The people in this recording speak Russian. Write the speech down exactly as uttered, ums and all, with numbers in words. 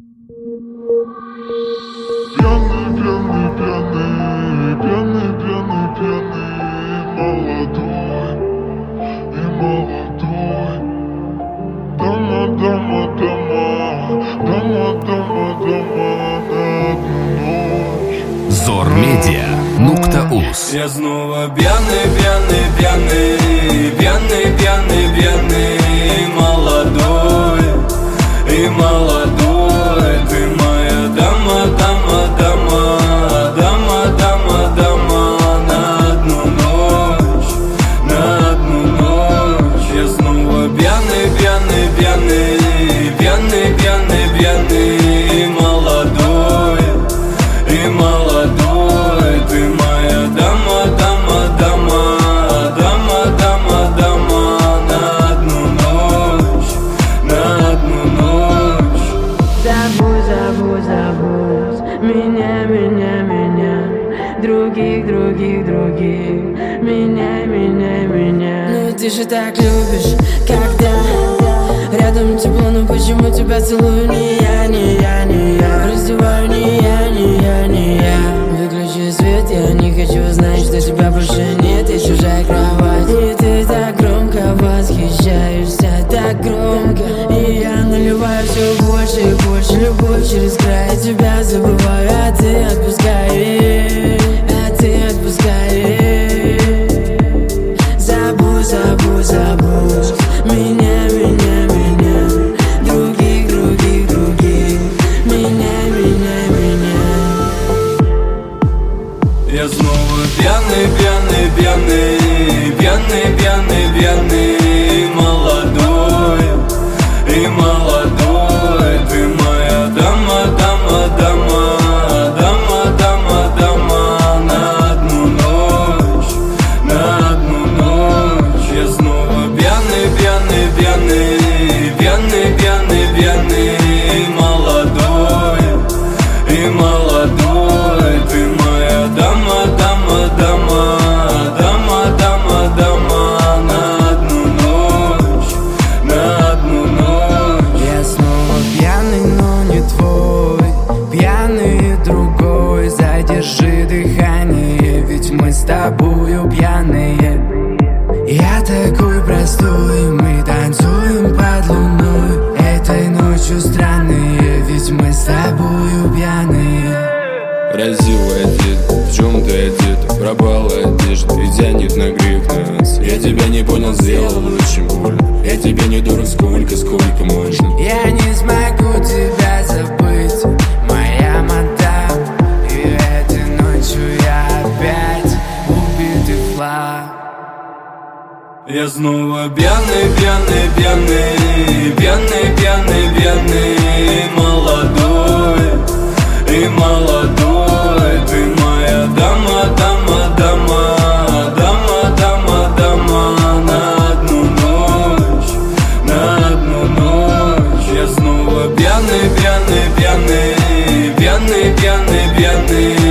Зор-Медиа, Нуктауз. Я снова пьяный, пьяный, пьяный, пьяный, пьяный, пьяный, молодой и молодой. Ты моя дама, дама, дама, дама, дама, дама, на одну ночь, на одну ночь. Я снова пьяный, пьяный, пьяный, пьяный, пьяный, пьяный, молодой и молодой. Ты моя дама, дама, дама, дама, дама, дама, на одну ночь, на одну ночь. Забудь, забудь, забудь меня, меня, меня, других, других, других, меня, меня, меня. Ну ты же так любишь, когда рядом тепло, но почему тебя целую не я, не я, не я. Раздеваю не я, не я, не я. Выключи свет, я не хочу знать, что тебя больше нет, и чужая кровать. И ты так громко восхищаешься, так громко. И я наливаю все больше и больше, любовь через край. Тебя забываю, а ты отпускаешь, а ты отпускаешь. Забудь, забудь, забудь меня, меня, меня, других, других, других, меня, меня, меня. Я снова пьяный, пьяный, пьяный, пьяный, пьяный, пьяный, молодой и молодой. Ты моя дама, дама, дама, дама, дама, дама, на одну ночь, на одну ночь. Я снова пьяный, пьяный, пьяный, пьяный, пьяный, пьяный, молодой и молодой. Ты моя дама, дама, дама, дама, дама, дама, на одну ночь, на одну ночь. Я снова пьяный, но не твой, пьяный другой. Задержи дыхание, ведь мы с тобою пьяные. Я такой простой, мы танцуем под луной. Этой ночью странные, ведь мы с тобою пьяные. Разила одет, в чем ты одета? Пропала одежда, и тянет на грех нас. Я тебя не понял, сделал очень больно. Я тебе не дурак, сколько, сколько можно. Я не смогу тебя забыть, моя мадам. И этой ночью я опять убитый флаг. Я снова пьяный, пьяный, пьяный, пьяный, пьяный, пьяный, молодой и молодой. Ты моя дама, дама, дама, дама, дама, дама, на одну ночь, на одну ночь. Я снова пьяный, пьяный, пьяный, пьяный, пьяный, пьяный,